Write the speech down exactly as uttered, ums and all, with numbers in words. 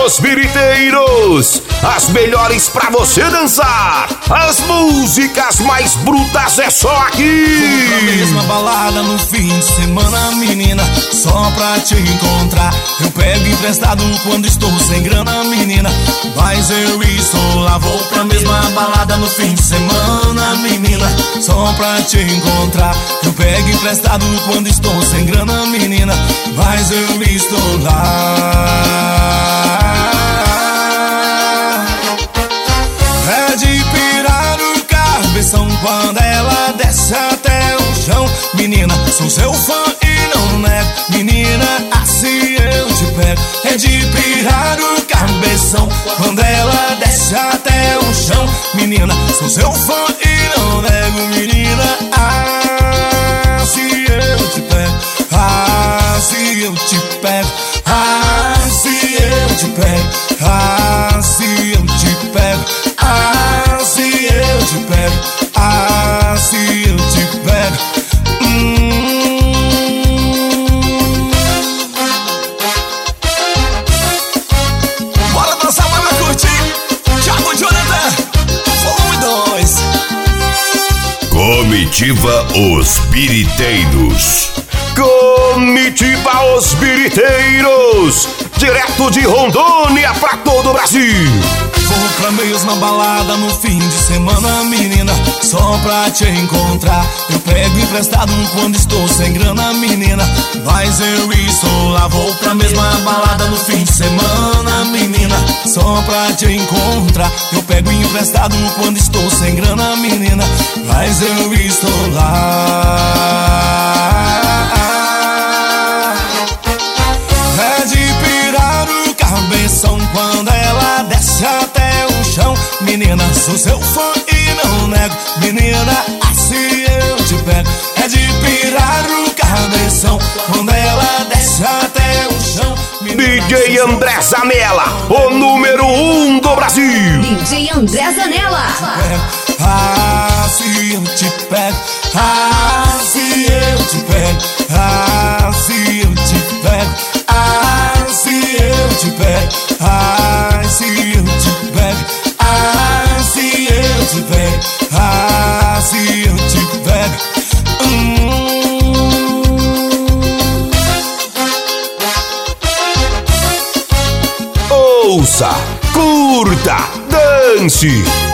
Os Biriteiros, as melhores pra você dançar. As músicas mais brutas é só aqui. Vou pra mesma balada no fim de semana, menina, só pra te encontrar. Eu pego emprestado quando estou sem grana, menina, mas eu estou lá. Vou pra mesma balada no fim de semana, menina, só pra te encontrar. Eu pego emprestado quando estou sem grana, menina, mas eu estou lá. É de pirar o cabeção quando ela desce até o chão. Menina, sou seu fã e não nego, menina, assim eu te pego. É de pirar o cabeção quando ela desce até o chão. Menina, sou seu fã e não nego, menina, assim eu te pego. Assim eu te pego, assim eu te pego, assim eu te pego, assim eu te pego, assim eu te pego. Hum. Bora dançar, bora curtir. Thiago Jonathan, um e dois. Comitiva Os Biriteiros. Comitiva Os Biriteiros, direto de Rondônia pra todo o Brasil. Vou pra mesma balada no fim de semana, menina, só pra te encontrar. Eu pego emprestado quando estou sem grana, menina, mas eu estou lá. Vou pra mesma balada no fim de semana, menina, só pra te encontrar. Eu pego emprestado quando estou sem grana, menina, mas eu estou lá. É de pirar o cabeção quando ela desce até o chão. Menina, sou seu fã e não nego, menina, assim eu te pego. É de pirar o cabeção quando ela desce até o chão. Menina, D J André Zanella, o número um do Brasil. D J André Zanella. Assim eu te pego, assim eu te pego, assim eu te pego, assim eu te pego, assim eu te pego, assim eu te pego, assim eu te pego. Hum. Ouça, curta, dance.